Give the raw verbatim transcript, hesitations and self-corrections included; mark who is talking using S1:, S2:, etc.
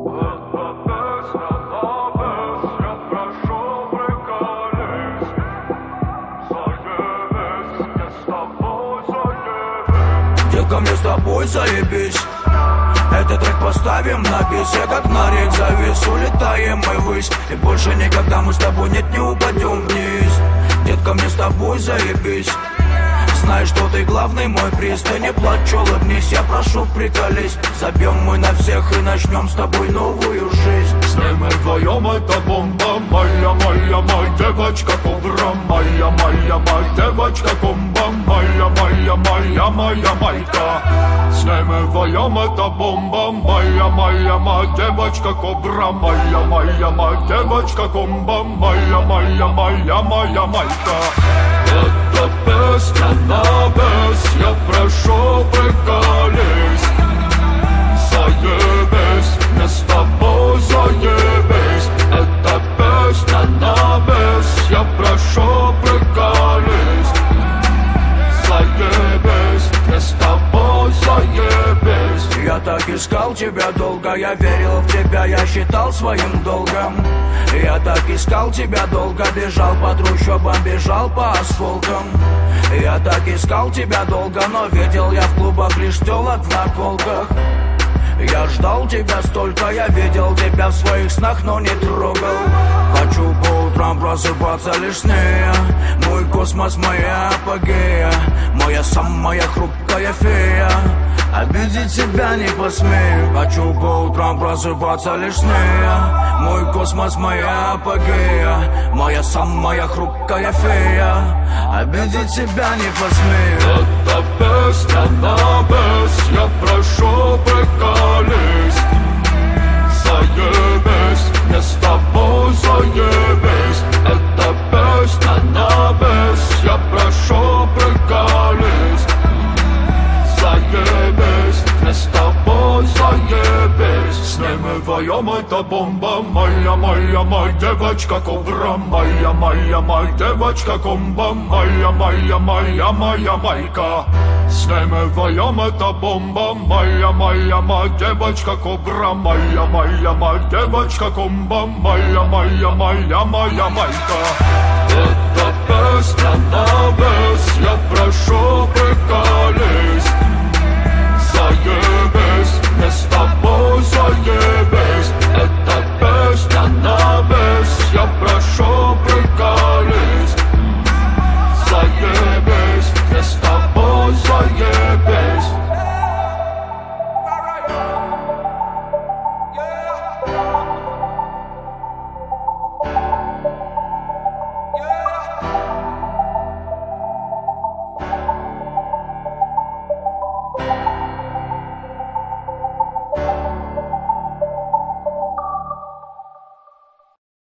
S1: Детка, мне с тобой заебись. Этот трек поставим на бис. Я как на рейк завис, улетаем мы ввысь. И больше никогда мы с тобой нет, не упадем вниз. Детка, мне с тобой заебись. Знаешь, что ты главный мой приз. Ты не плачь, улыбнись, я прошу, приколись. Забьем мы на всех и начнем с тобой новую жизнь.
S2: С ним мы вдвоем, это бомба. Моя, моя, моя девочка кобра. Моя, моя, моя девочка комба. Моя, моя, моя, моя майка. С ним мы вдвоем, это бомба. Моя, моя, моя девочка кобра. Моя, моя, моя девочка комба. Моя, моя, моя, моя майка. Это песня на бес. Я прошу, приколись. Заебись, мне с тобой заебись. Это песня на бес. Я прошу, приколись. Заебись, мне с тобой заебись.
S1: Я так искал тебя долго, я верил в тебя, я считал своим долгом. Я так искал тебя долго, бежал по трущобам, бежал по осколкам. Я так искал тебя долго, но видел я в клубах лишь телок в наколках. Я ждал тебя столько, я видел тебя в своих снах, но не трогал. Хочу по утрам просыпаться лишь сне. Мой космос, моя апогея. Моя самая хрупкая фея. Обидеть себя не посмею. Хочу по утрам просыпаться лишь сне. Мой космос, моя апогея. Моя самая хрупкая фея. Обидеть себя не посмею.
S2: Это песня на бес. Я прошу, приколись. Заебись, мне с тобой заебись. Это песня на бес. Я прошу, приколись. Заебись, мне с тобой заебись. С ним мы вдвоем, это бомба. Моя, моя, моя девочка кобра. Моя, моя, моя девочка комба. Моя, моя, моя, моя майка. С ним мы вдвоем, это бомба. Моя, моя, моя девочка кобра. Моя, моя, моя девочка комба. Моя, моя, моя, моя майка. Это песня на бес. Я прошу, приколись. Заебись, мне с тобой